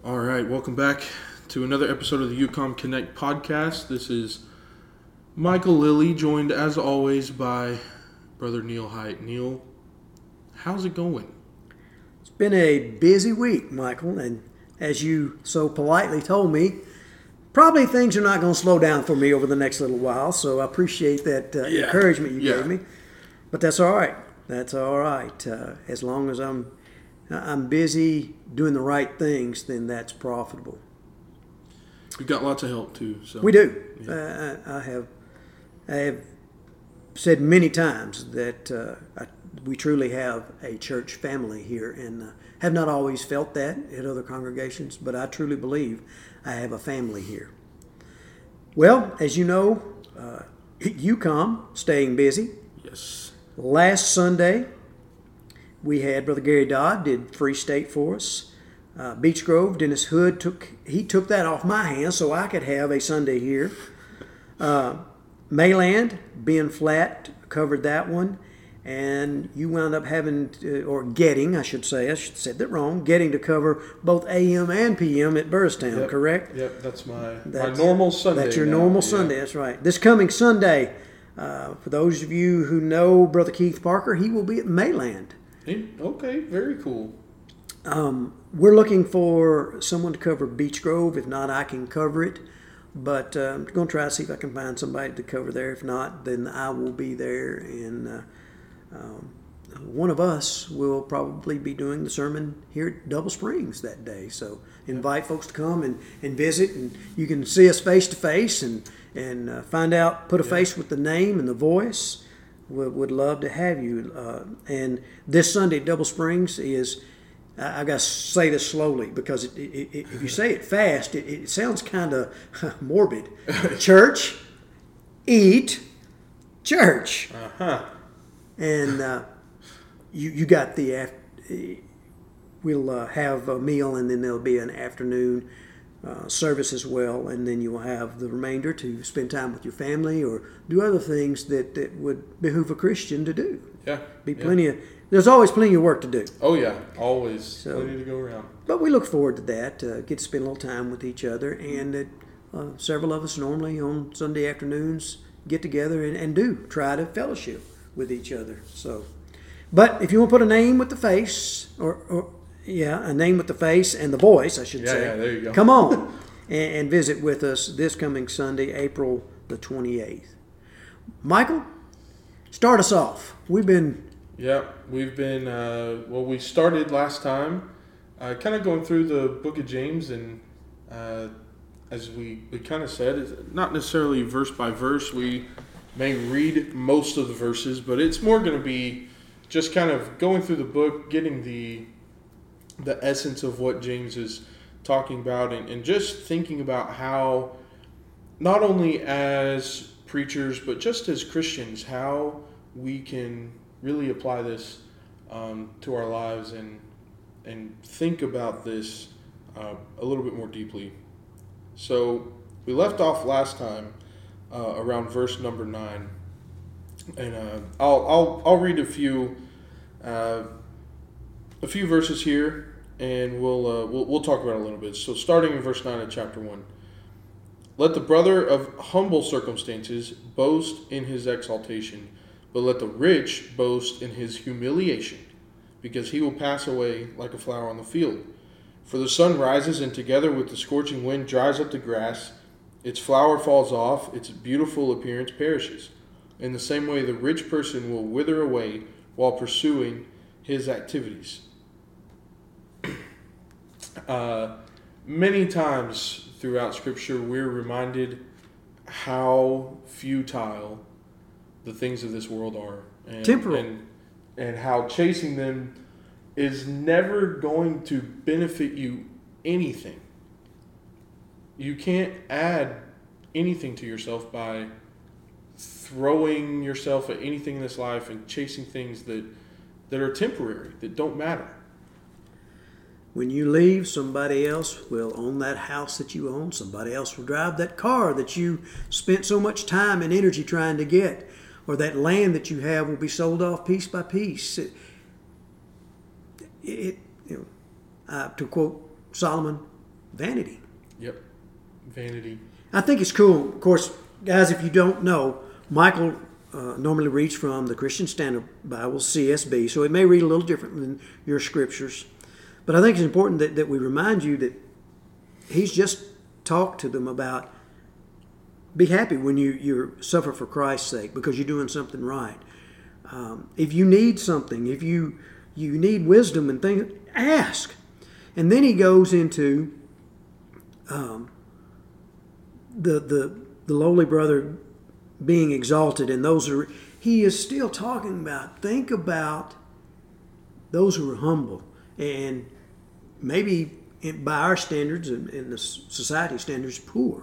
All right, welcome back to another episode of the UCOM Connect podcast. This is Michael Lilly, joined as always by Brother Neil Height. Neil, how's it going? It's been a busy week, Michael, and as you so politely told me, probably things are not going to slow down for me over the next little while, so I appreciate that encouragement you gave me. But that's all right. That's all right. As long as I'm busy doing the right things, then that's profitable. We've got lots of help too. So we do. Yeah. I have said many times that we truly have a church family here, and have not always felt that at other congregations, but I truly believe I have a family here. Well, as you know, UCOM staying busy. Yes. Last Sunday, we had Brother Gary Dodd did Free State for us. Beech Grove, Dennis Hood took that off my hands so I could have a Sunday here. Mayland, Ben Flatt covered that one, and you wound up having I should said that wrong, getting to cover both AM and PM at Burristown, correct? Yep, that's my normal Sunday. That's your normal Sunday, that's right. This coming Sunday, for those of you who know Brother Keith Parker, he will be at Mayland. Okay, very cool. We're looking for someone to cover Beech Grove. If not, I can cover it. But I'm going to try to see if I can find somebody to cover there. If not, then I will be there. And one of us will probably be doing the sermon here at Double Springs that day. So invite folks to come and visit. And you can see us face to face and find out, put a face with the name and the voice. Would love to have you. And this Sunday at Double Springs is, I got to say this slowly because if you say it fast, it sounds kind of morbid. Church, eat, church. Uh-huh. And you got we'll have a meal, and then there'll be an afternoon service as well, and then you'll have the remainder to spend time with your family or do other things that would behoove a Christian to do. Yeah. There's always plenty of work to do. Oh yeah, always plenty to go around. But we look forward to that, get to spend a little time with each other, and several of us normally on Sunday afternoons get together and do try to fellowship with each other. So, but if you want to put a name with the face, a name with the face and the voice, I should say. Yeah, there you go. Come on and visit with us this coming Sunday, April the 28th. Michael, start us off. We've been, we started last time kind of going through the book of James, and as we kind of said, it's not necessarily verse by verse. We may read most of the verses, but it's more going to be just kind of going through the book, getting the essence of what James is talking about, and just thinking about how, not only as preachers, but just as Christians, how we can really apply this to our lives and think about this a little bit more deeply. So we left off last time around verse number 9, and I'll read a few verses here, and we'll talk about it a little bit. So starting in verse 9 of chapter 1. Let the brother of humble circumstances boast in his exaltation, but let the rich boast in his humiliation, because he will pass away like a flower on the field. For the sun rises, and together with the scorching wind dries up the grass. Its flower falls off, its beautiful appearance perishes. In the same way, the rich person will wither away while pursuing his activities. Many times throughout Scripture, we're reminded how futile the things of this world are. Temporal. And how chasing them is never going to benefit you anything. You can't add anything to yourself by throwing yourself at anything in this life and chasing things that are temporary, that don't matter. When you leave, somebody else will own that house that you own. Somebody else will drive that car that you spent so much time and energy trying to get. Or that land that you have will be sold off piece by piece. To quote Solomon, vanity. Yep. Vanity. I think it's cool. Of course, guys, if you don't know, Michael normally reads from the Christian Standard Bible, CSB, so it may read a little different than your scriptures. But I think it's important that we remind you that he's just talked to them about be happy when you suffer for Christ's sake because you're doing something right. If you need something, if you need wisdom and things, ask. And then he goes into the lowly brother being exalted, and he is still talking about, think about those who are humble, and maybe by our standards and the society standards, poor.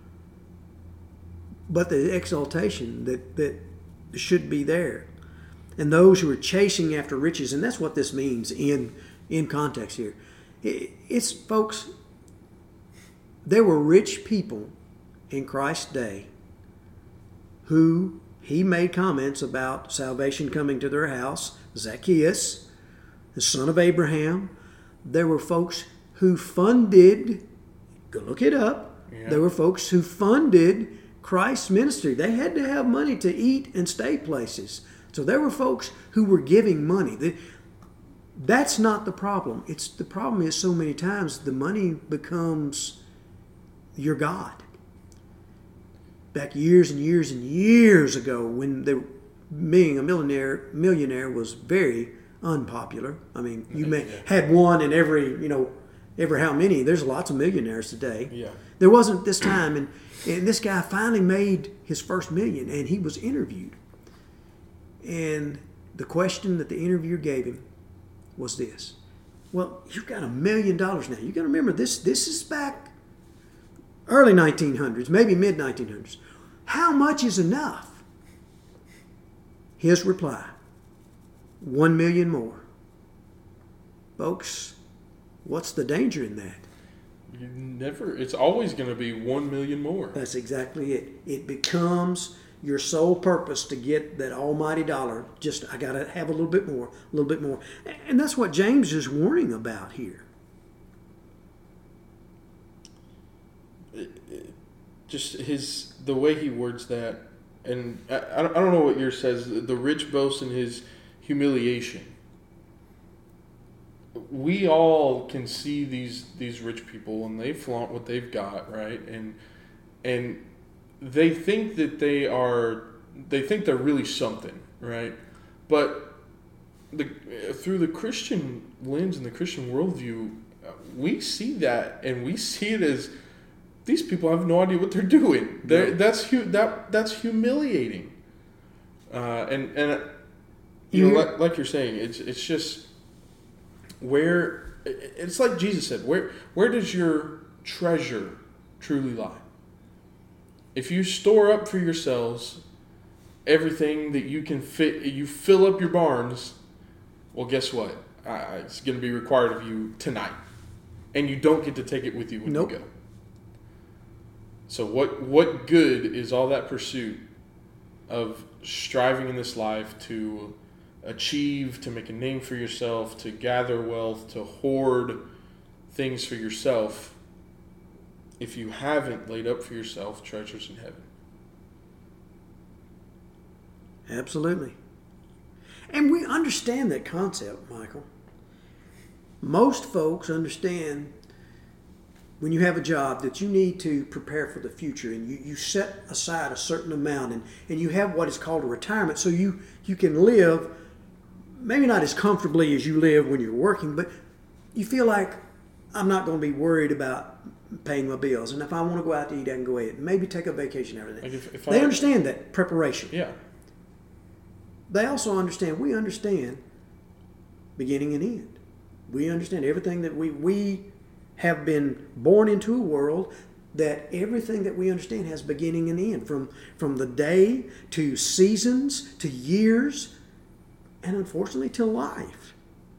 But the exaltation that should be there. And those who are chasing after riches, and that's what this means in context here. It's, folks, there were rich people in Christ's day who he made comments about salvation coming to their house. Zacchaeus, the son of Abraham. There were folks who funded, go look it up, There were folks who funded Christ's ministry. They had to have money to eat and stay places. So there were folks who were giving money. That's not the problem. The problem is so many times the money becomes your God. Back years and years and years ago, when being a millionaire was very unpopular. I mean, you had one in every how many. There's lots of millionaires today. Yeah. There wasn't this time, and this guy finally made his first million, and he was interviewed. And the question that the interviewer gave him was this: well, you've got $1 million now. You got to remember this is back early 1900s, maybe mid 1900s. How much is enough? His reply: 1 million more. Folks, what's the danger in that? It's always going to be 1 million more. That's exactly it. It becomes your sole purpose to get that almighty dollar. I got to have a little bit more, a little bit more. And that's what James is warning about here. Just the way he words that, and I don't know what yours says. The rich boast in his humiliation. We all can see these rich people, and they flaunt what they've got, right? And they think that they're really something, right? But through the Christian lens and the Christian worldview, we see that, and we see it as these people have no idea what they're doing. That's humiliating, and like you're saying, it's just where it's like Jesus said. Where does your treasure truly lie? If you store up for yourselves everything that you can fit, you fill up your barns. Well, guess what? It's going to be required of you tonight, and you don't get to take it with you when you go. So what good is all that pursuit of striving in this life to achieve, to make a name for yourself, to gather wealth, to hoard things for yourself, if you haven't laid up for yourself treasures in heaven? Absolutely. And we understand that concept, Michael. Most folks understand when you have a job that you need to prepare for the future, and you set aside a certain amount, and you have what is called a retirement, so you can live maybe not as comfortably as you live when you're working, but you feel like, I'm not going to be worried about paying my bills, and if I want to go out to eat, I can go eat, maybe take a vacation, everything. Like they understand that preparation. Yeah. They also understand, we understand beginning and end. We understand everything that we have been born into a world that everything that we understand has beginning and end, from the day to seasons to years and unfortunately to life.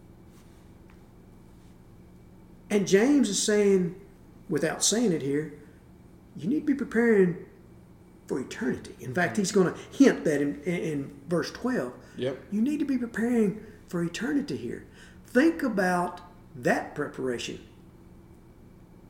And James is saying, without saying it here, you need to be preparing for eternity. In fact, he's going to hint that in verse 12. Yep. You need to be preparing for eternity here. Think about that preparation.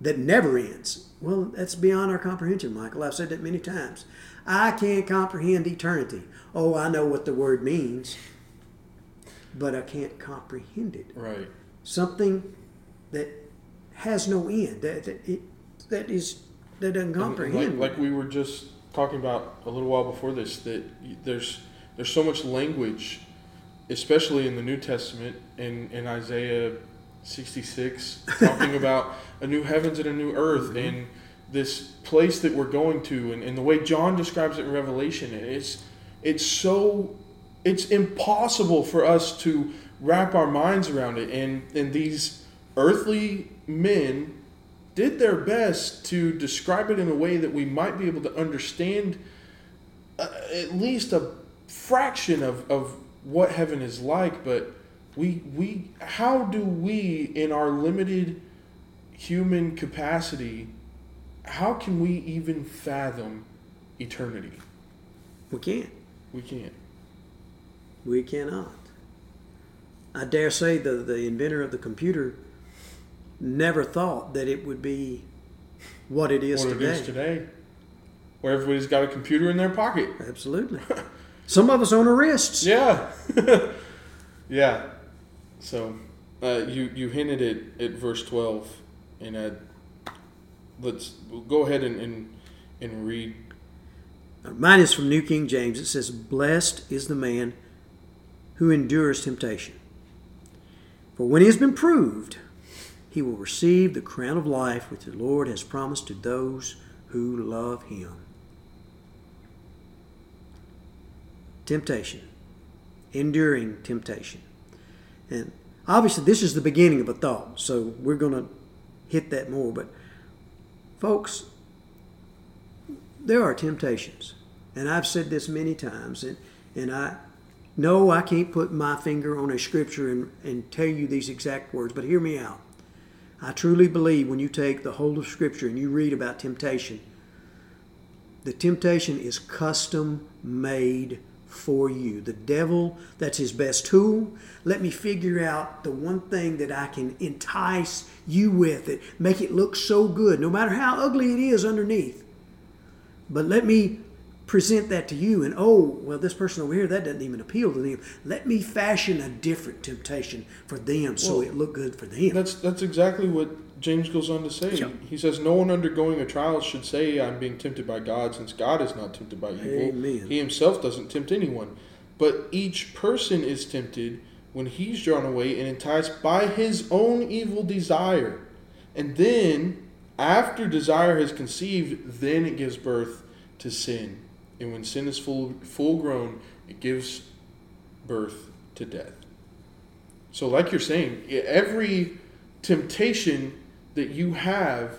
that never ends. Well, that's beyond our comprehension, Michael. I've said that many times. I can't comprehend eternity. Oh, I know what the word means, but I can't comprehend it. Right. Something that has no end, that doesn't comprehend. Like we were just talking about a little while before this, that there's so much language, especially in the New Testament, in Isaiah 66, talking about a new heavens and a new earth, mm-hmm. and this place that we're going to, and the way John describes it in Revelation, it's impossible for us to wrap our minds around it, and these earthly men did their best to describe it in a way that we might be able to understand at least a fraction of what heaven is like. But how do we, in our limited human capacity, how can we even fathom eternity? We can't. We can't. We cannot. I dare say the inventor of the computer never thought that it would be what it is today. Where everybody's got a computer in their pocket. Absolutely. Some of us on our wrists. Yeah. Yeah. So you hinted at verse 12, and we'll go ahead and read. Mine is from New King James. It says, "Blessed is the man who endures temptation. For when he has been proved, he will receive the crown of life which the Lord has promised to those who love him." Temptation. Enduring temptation. And obviously this is the beginning of a thought, so we're going to hit that more. But folks, there are temptations. And I've said this many times, and I know I can't put my finger on a scripture and tell you these exact words, but hear me out. I truly believe when you take the whole of Scripture and you read about temptation, the temptation is custom made for you. The devil, that's his best tool. Let me figure out the one thing that I can entice you with it, make it look so good, no matter how ugly it is underneath. But let me present that to you, and this person over here, that doesn't even appeal to them. Let me fashion a different temptation for them so it look good for them. That's exactly what James goes on to say. Yep. He says, "No one undergoing a trial should say, 'I'm being tempted by God,' since God is not tempted by evil. Amen. He himself doesn't tempt anyone. But each person is tempted when he's drawn away and enticed by his own evil desire. And then, after desire has conceived, then it gives birth to sin. And when sin is full grown, it gives birth to death." So like you're saying, every temptation that you have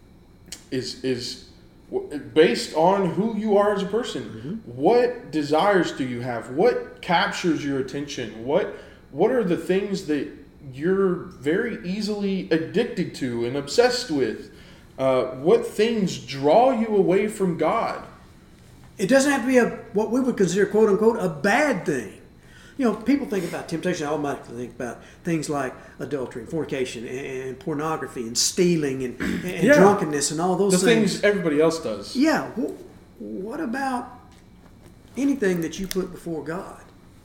is based on who you are as a person. Mm-hmm. What desires do you have? What captures your attention? What are the things that you're very easily addicted to and obsessed with? What things draw you away from God? It doesn't have to be what we would consider, quote unquote, a bad thing. You know, people think about temptation, I automatically think about things like adultery and fornication and pornography and stealing and drunkenness and all those things. The things everybody else does. Yeah. What about anything that you put before God?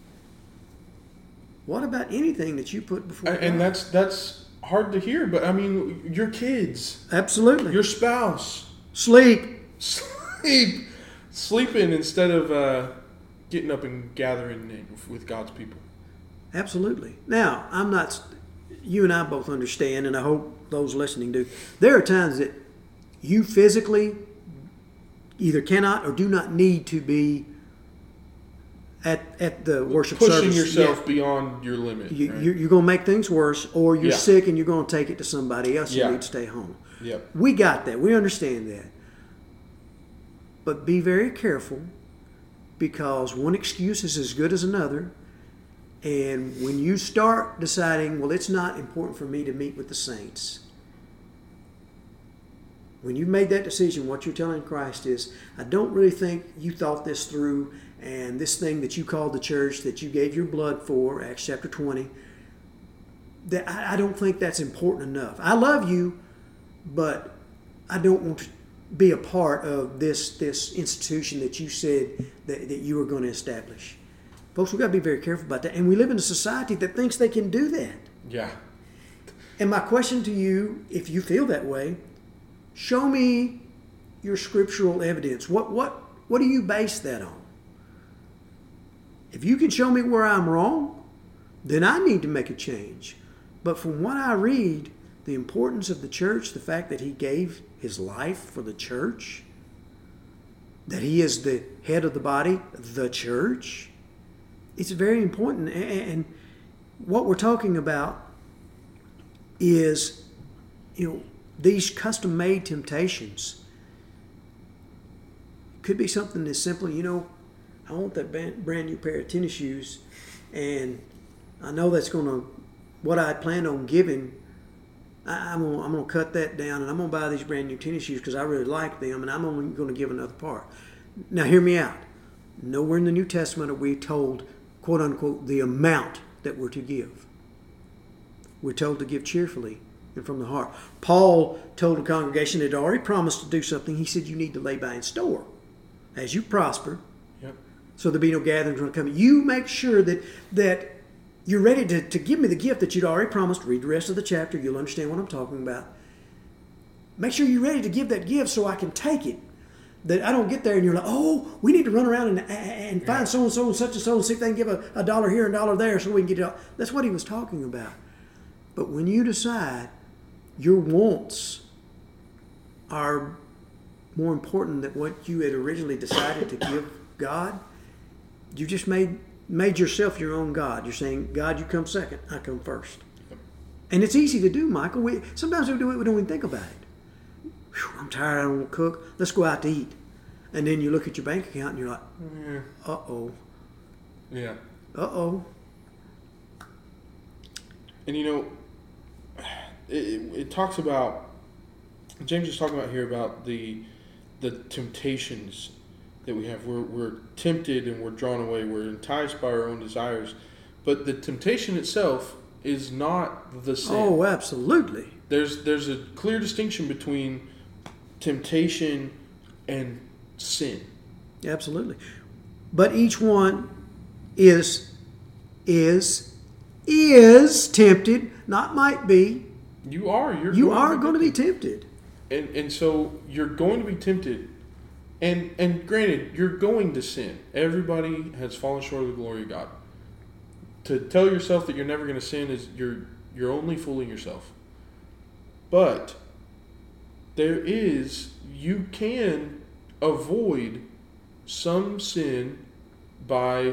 What about anything that you put before God? And that's hard to hear, but I mean, your kids. Absolutely. Your spouse. Sleeping instead of getting up and gathering with God's people. Absolutely. Now, you and I both understand, and I hope those listening do, there are times that you physically either cannot or do not need to be at the worship service. Pushing yourself beyond your limit. You're going to make things worse, or you're sick and you're going to take it to somebody else. You need to stay home. Yep. We got that. We understand that. But be very careful, because one excuse is as good as another. And when you start deciding, well, it's not important for me to meet with the saints. When you've made that decision, what you're telling Christ is, I don't really think you thought this through, and this thing that you called the church, that you gave your blood for, Acts chapter 20, that I don't think that's important enough. I love you, but I don't want to be a part of this institution that you said that you were going to establish. Folks, we've got to be very careful about that. And we live in a society that thinks they can do that. Yeah. And my question to you, if you feel that way, show me your scriptural evidence. What do you base that on? If you can show me where I'm wrong, then I need to make a change. But from what I read, the importance of the church, the fact that he gave his life for the church, that he is the head of the body, the church, it's very important. And what we're talking about is, these custom-made temptations. Could be something as simple, I want that brand new pair of tennis shoes, and I know that's what I planned on giving. I'm gonna cut that down, and I'm gonna buy these brand new tennis shoes because I really like them, and I'm only gonna give another part. Now, hear me out. Nowhere in the New Testament are we told, quote unquote, the amount that we're to give. We're told to give cheerfully and from the heart. Paul told the congregation that had already promised to do something. He said, you need to lay by in store as you prosper. Yep. So there'll be no gatherings when it comes. You make sure that you're ready to give me the gift that you'd already promised. Read the rest of the chapter. You'll understand what I'm talking about. Make sure you're ready to give that gift so I can take it. That I don't get there and you're like, oh, we need to run around and find so-and-so and such and so and see if they can give a dollar here and a dollar there so we can get it out. That's what he was talking about. But when you decide your wants are more important than what you had originally decided to give God, you just made yourself your own God. You're saying, God, you come second, I come first. Yep. And it's easy to do, Michael. Sometimes we do it, we don't even think about it. Whew, I'm tired, I don't want to cook. Let's go out to eat. And then you look at your bank account and you're like, uh-oh. Yeah. Uh-oh. And it talks about, James is talking about here about the temptations that we have. We're tempted and we're drawn away. We're enticed by our own desires. But the temptation itself is not the sin. Oh, absolutely. There's a clear distinction between temptation and sin. Absolutely. But each one is tempted, not might be. You are. You are going to be tempted. And so you're going to be tempted. And granted, you're going to sin. Everybody has fallen short of the glory of God. To tell yourself that you're never going to sin is you're only fooling yourself. But you can avoid some sin by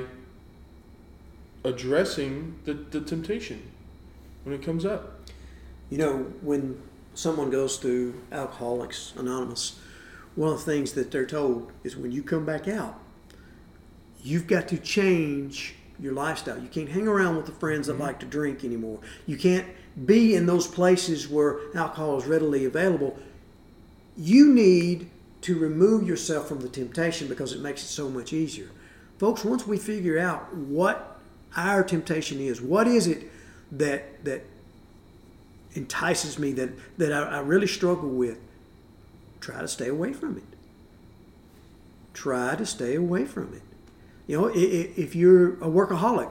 addressing the temptation when it comes up. When someone goes through Alcoholics Anonymous, one of the things that they're told is when you come back out, you've got to change your lifestyle. You can't hang around with the friends that like to drink anymore. You can't be in those places where alcohol is readily available. You need to remove yourself from the temptation because it makes it so much easier. Folks, once we figure out what our temptation is, what is it that entices me, that I really struggle with, try to stay away from it. Try to stay away from it. If you're a workaholic,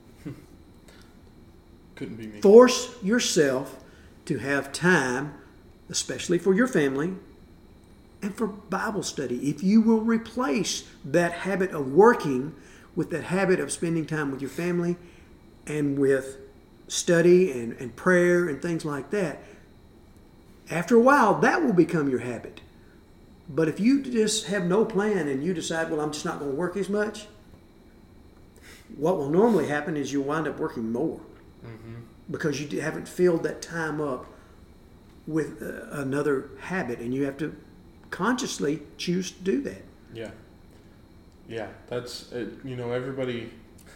couldn't be me. Force yourself to have time, especially for your family, and for Bible study. If you will replace that habit of working with that habit of spending time with your family and with study and prayer and things like that, after a while, that will become your habit. But if you just have no plan and you decide, well, I'm just not going to work as much, what will normally happen is you'll wind up working more because you haven't filled that time up with another habit, and you have to consciously choose to do that. Yeah, that's everybody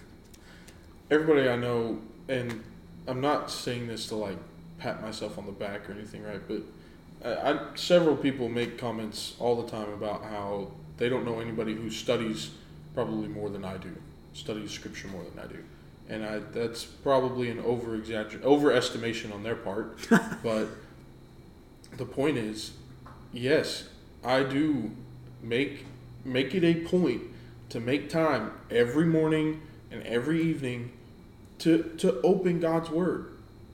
I know, and I'm not saying this to pat myself on the back or anything, right? But several people make comments all the time about how they don't know anybody who studies probably more than I do, studies Scripture more than I do, and that's probably an overestimation on their part. But the point is, yes, I do make it a point to make time every morning and every evening to open God's Word.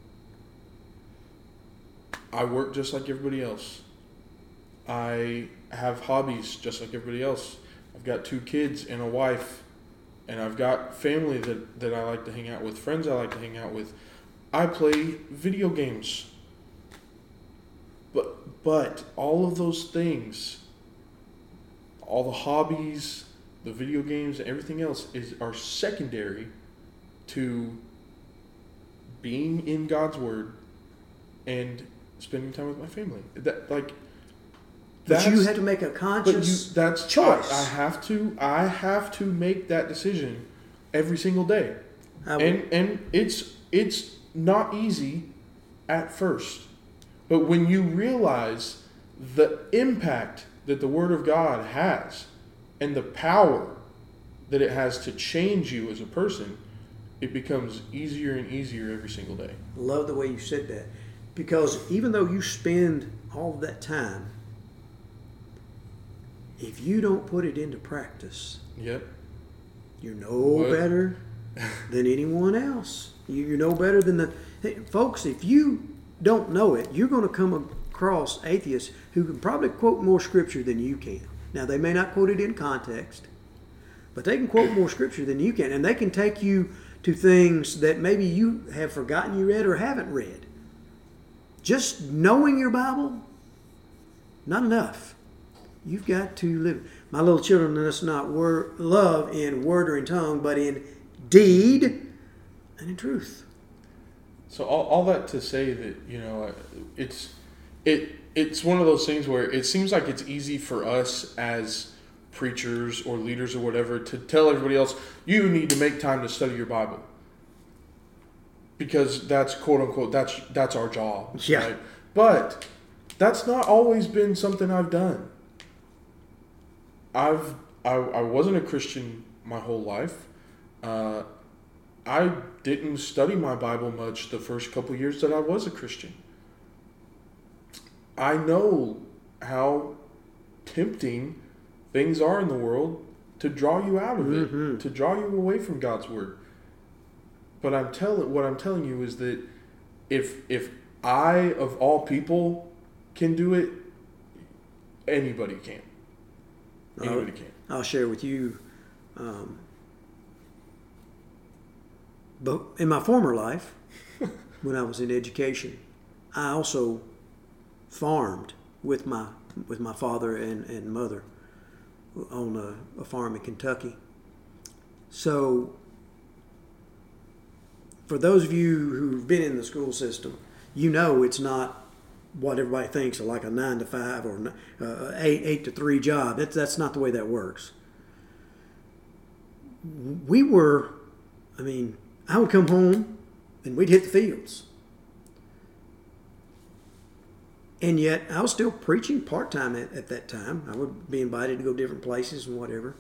I work just like everybody else. I have hobbies just like everybody else. I've got 2 kids and a wife, and I've got family that I like to hang out with, friends I like to hang out with. I play video games. But all of those things, all the hobbies, the video games, and everything else are secondary to being in God's Word and spending time with my family. But you have to make a conscious choice. I have to make that decision every single day, and it's not easy at first. But when you realize the impact that the Word of God has and the power that it has to change you as a person, it becomes easier and easier every single day. Love the way you said that. Because even though you spend all of that time, if you don't put it into practice, yep, you're no better than anyone else. You're no better than folks, if you don't know it, you're going to come across atheists who can probably quote more scripture than you can. Now, they may not quote it in context, but they can quote more scripture than you can, and they can take you to things that maybe you have forgotten you read or haven't read. Just knowing your Bible, not enough. You've got to live. My little children, let us not love in word or in tongue, but in deed and in truth. So all that to say that, it's one of those things where it seems like it's easy for us as preachers or leaders or whatever to tell everybody else, you need to make time to study your Bible. Because that's quote unquote, that's our job. Yeah. Right? But that's not always been something I've done. I wasn't a Christian my whole life. I didn't study my Bible much the first couple years that I was a Christian. I know how tempting things are in the world to draw you out of it, to draw you away from God's Word. But what I'm telling you is that if I, of all people, can do it, anybody can. Anybody can. I'll share with you. But in my former life, when I was in education, I also farmed with my father and mother on a farm in Kentucky. So, for those of you who've been in the school system, you know it's not what everybody thinks of, like a 9 to 5 or 8 to 3 job. That's not the way that works. I would come home and we'd hit the fields. And yet I was still preaching part-time at that time. I would be invited to go different places and whatever.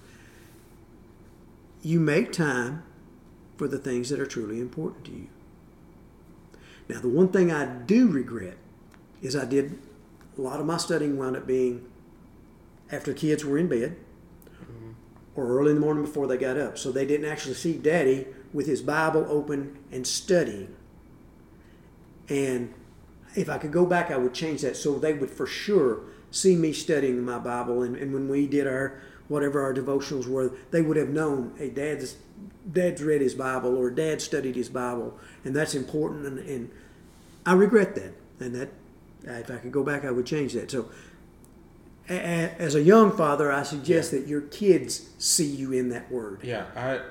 You make time for the things that are truly important to you. Now, the one thing I do regret is I did a lot of my studying wound up being after the kids were in bed or early in the morning before they got up. So they didn't actually see Daddy with his Bible open and studying. And if I could go back, I would change that so they would for sure see me studying my Bible. And when we did our devotionals were, they would have known, hey, Dad's read his Bible or Dad studied his Bible. And that's important. And I regret that. And that if I could go back, I would change that. So as a young father, I suggest that your kids see you in that Word. Yeah,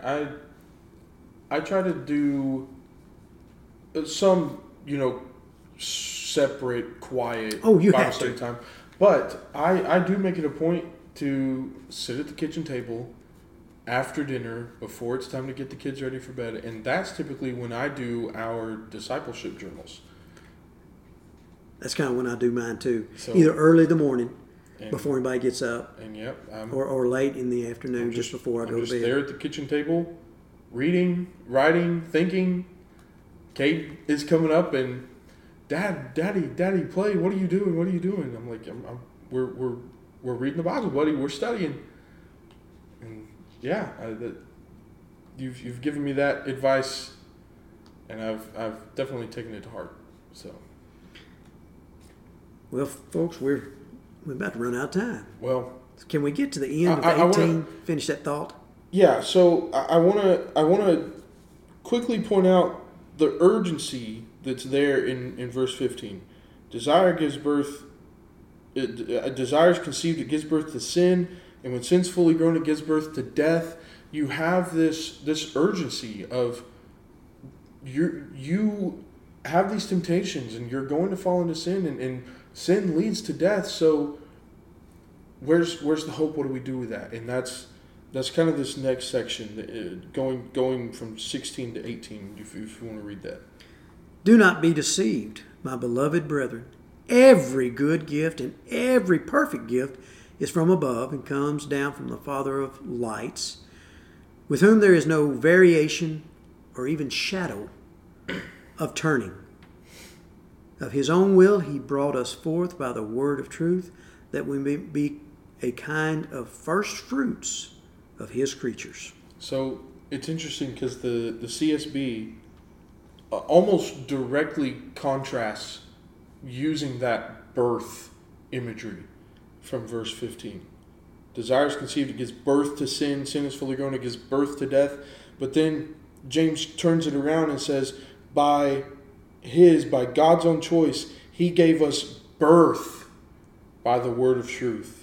I try to do some, separate, quiet Bible study time. But I do make it a point to sit at the kitchen table after dinner before it's time to get the kids ready for bed. And that's typically when I do our discipleship journals. That's kind of when I do mine too. So, either early in the morning before anybody gets up, and or late in the afternoon just before I go to bed. I'm just there at the kitchen table, reading, writing, thinking. Kate is coming up, and Daddy, play. What are you doing? What are you doing? I'm like, we're reading the Bible, buddy. We're studying. And yeah, you've given me that advice, and I've definitely taken it to heart. So. Well, folks, we're about to run out of time. Well, can we get to the end of 18? Finish that thought. Yeah. So I wanna quickly point out the urgency that's there in verse 15. Desire gives birth. Desire is conceived. It gives birth to sin, and when sin's fully grown, it gives birth to death. You have this urgency of you have these temptations, and you're going to fall into sin, and sin leads to death. So where's the hope? What do we do with that? And that's kind of this next section, going from 16 to 18, if you want to read that. Do not be deceived, my beloved brethren. Every good gift and every perfect gift is from above and comes down from the Father of lights, with whom there is no variation or even shadow of turning. Of his own will he brought us forth by the word of truth, that we may be a kind of first fruits of his creatures. So it's interesting because the CSB almost directly contrasts using that birth imagery from verse 15. Desire is conceived, it gives birth to sin. Sin is fully grown, it gives birth to death. But then James turns it around and says, by God's own choice, he gave us birth by the word of truth.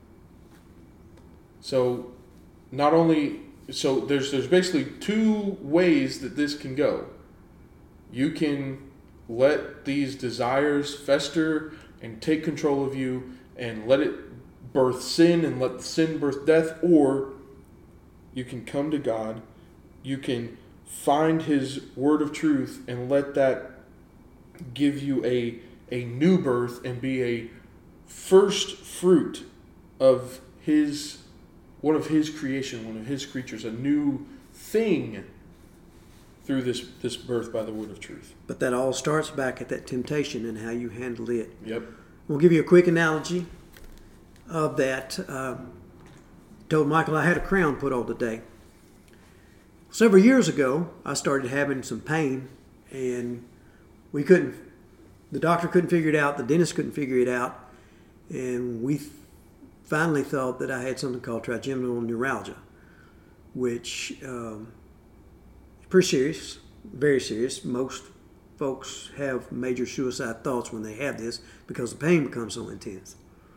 So there's basically two ways that this can go. You can let these desires fester and take control of you and let it birth sin and let sin birth death, or you can come to God, you can find his word of truth and let that give you a new birth and be a first fruit of one of his creation, one of his creatures, a new thing through this birth by the word of truth. But that all starts back at that temptation and how you handle it. Yep. We'll give you a quick analogy of that. Told Michael I had a crown put on today. Several years ago, I started having some pain, and the doctor couldn't figure it out, the dentist couldn't figure it out, and we finally thought that I had something called trigeminal neuralgia, which is pretty serious, very serious. Most folks have major suicide thoughts when they have this because the pain becomes so intense.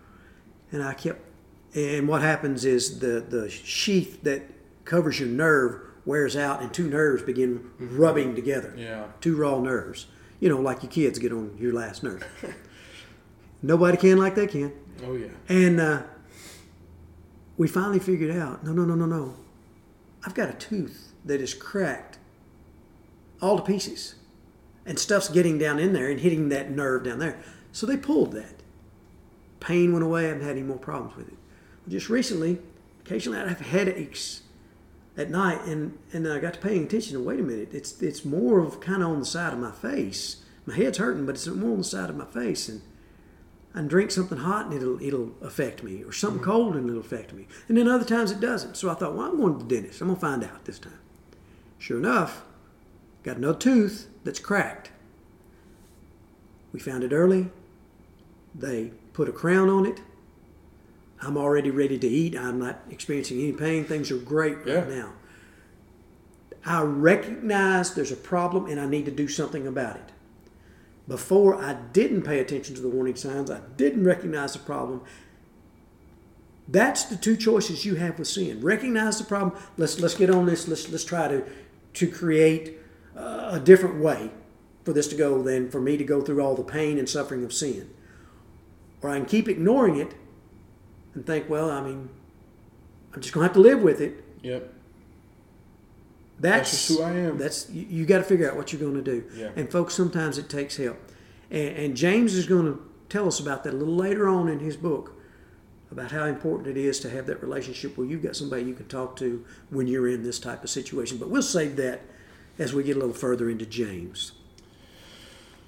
And what happens is the sheath that covers your nerve wears out and two nerves begin rubbing together. Yeah. Two raw nerves. Like your kids get on your last nerve. Nobody can like they can. Oh, yeah. And we finally figured out, no. I've got a tooth that is cracked all to pieces. And stuff's getting down in there and hitting that nerve down there. So they pulled that. Pain went away. I haven't had any more problems with it. Just recently, occasionally I have headaches at night, and I got to paying attention. And wait a minute, it's more of kind of on the side of my face. My head's hurting, but it's more on the side of my face. And I can drink something hot and it'll affect me, or something cold and it'll affect me. And then other times it doesn't. So I thought, well, I'm going to the dentist. I'm going to find out this time. Sure enough, got another tooth that's cracked. We found it early. They put a crown on it. I'm already ready to eat. I'm not experiencing any pain. Things are great right now. I recognize there's a problem and I need to do something about it. Before, I didn't pay attention to the warning signs. I didn't recognize the problem. That's the two choices you have with sin. Recognize the problem. Let's get on this. Let's try to create a different way for this to go than for me to go through all the pain and suffering of sin. Or I can keep ignoring it and think, well, I'm just going to have to live with it. Yep. That's just who I am. You got to figure out what you're going to do. Yeah. And folks, sometimes it takes help. And James is going to tell us about that a little later on in his book, about how important it is to have that relationship where you've got somebody you can talk to when you're in this type of situation. But we'll save that as we get a little further into James.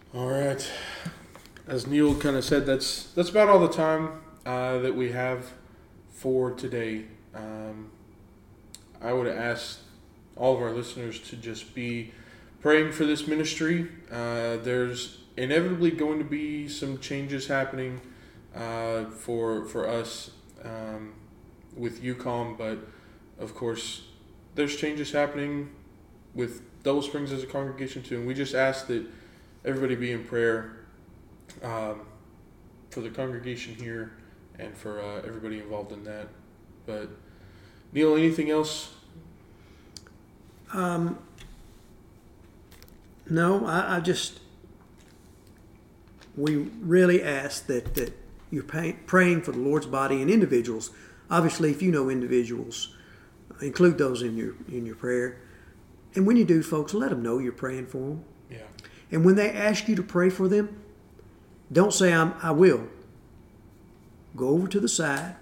All right. As Neil kind of said, that's about all the time that we have for today. I would ask all of our listeners to just be praying for this ministry. There's inevitably going to be some changes happening for us with UCOM, but of course, there's changes happening with Double Springs as a congregation too, and we just ask that everybody be in prayer for the congregation here and for everybody involved in that. But Neil, anything else? No, I just, we really ask that you're praying for the Lord's body and individuals. Obviously, if you know individuals, include those in your prayer. And when you do, folks, let them know you're praying for them. Yeah. And when they ask you to pray for them, don't say, I will. Go over to the side,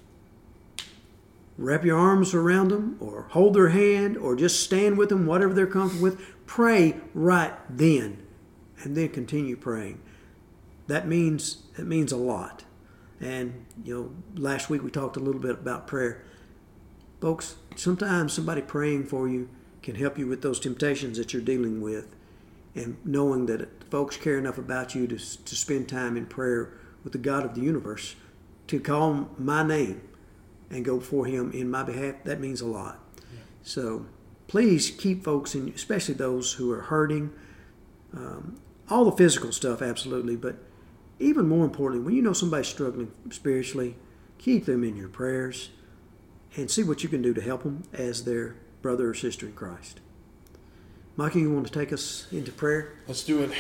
wrap your arms around them, or hold their hand, or just stand with them, whatever they're comfortable with. Pray right then, and then continue praying. That means a lot. And, last week we talked a little bit about prayer. Folks, sometimes somebody praying for you can help you with those temptations that you're dealing with. And knowing that folks care enough about you to spend time in prayer with the God of the universe, to call my name and go before Him in my behalf, that means a lot. Yeah. So please keep folks, especially those who are hurting, all the physical stuff, absolutely, but even more importantly, when you know somebody's struggling spiritually, keep them in your prayers and see what you can do to help them as their brother or sister in Christ. Mikey, you want to take us into prayer? Let's do it.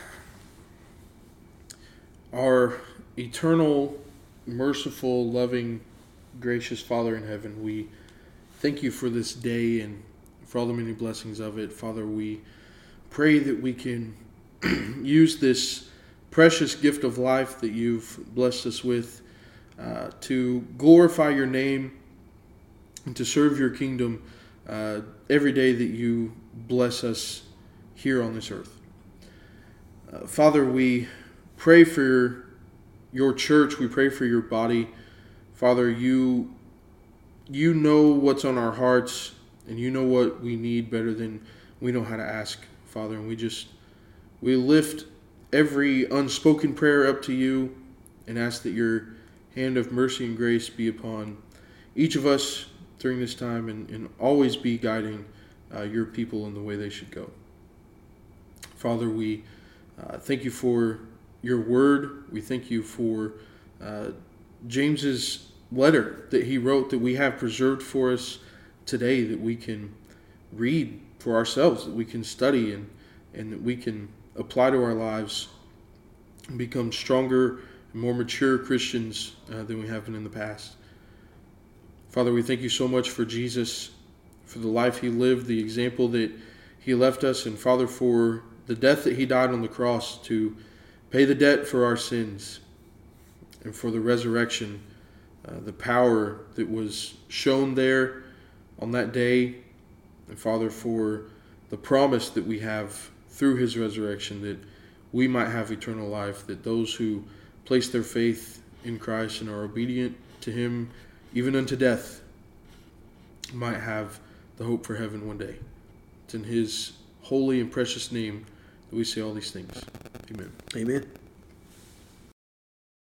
Our eternal, merciful, loving, gracious Father in heaven, we thank you for this day and for all the many blessings of it. Father, we pray that we can use this precious gift of life that you've blessed us with to glorify your name and to serve your kingdom every day that you bless us here on this earth. Father, we pray for your church. We pray for your body. Father, you know what's on our hearts, and you know what we need better than we know how to ask, Father. And we lift every unspoken prayer up to you and ask that your hand of mercy and grace be upon each of us during this time and always be guiding your people in the way they should go. Father, we thank you for your word. We thank you for James's letter that he wrote that we have preserved for us today, that we can read for ourselves, that we can study and that we can apply to our lives and become stronger and more mature Christians than we have been in the past. Father, we thank you so much for Jesus, for the life he lived, the example that he left us, and Father, for the death that he died on the cross to pay the debt for our sins, and for the resurrection, the power that was shown there on that day, and Father, for the promise that we have through his resurrection that we might have eternal life, that those who place their faith in Christ and are obedient to him even unto death might have the hope for heaven one day. It's in his holy and precious name that we say all these things. Amen. Amen.